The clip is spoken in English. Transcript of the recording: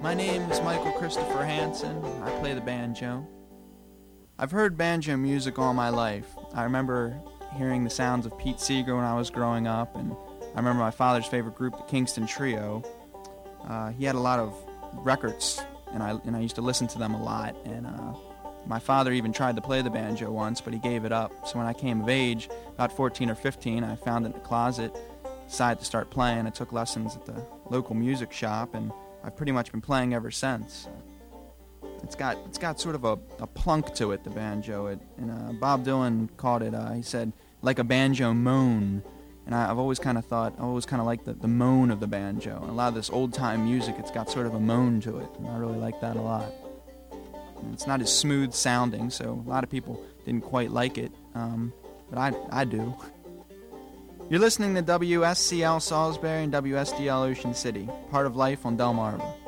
My name is Michael Christopher Hansen. I play the banjo. I've heard banjo music all my life. I remember hearing the sounds of Pete Seeger when I was growing up, and I remember my father's favorite group, the Kingston Trio. He had a lot of records, and I used to listen to them a lot, and my father even tried to play the banjo once, but he gave it up. So when I came of age, about 14 or 15, I found it in the closet, decided to start playing. I took lessons at the local music shop, and I've pretty much been playing ever since. It's got sort of a plunk to it, the banjo. And Bob Dylan called it, he said, like a banjo moan. And I've always kind of liked the moan of the banjo. And a lot of this old-time music, it's got sort of a moan to it, and I really like that a lot. And it's not as smooth sounding, so a lot of people didn't quite like it, but I do. You're listening to WSCL Salisbury and WSDL Ocean City, part of life on Delmarva.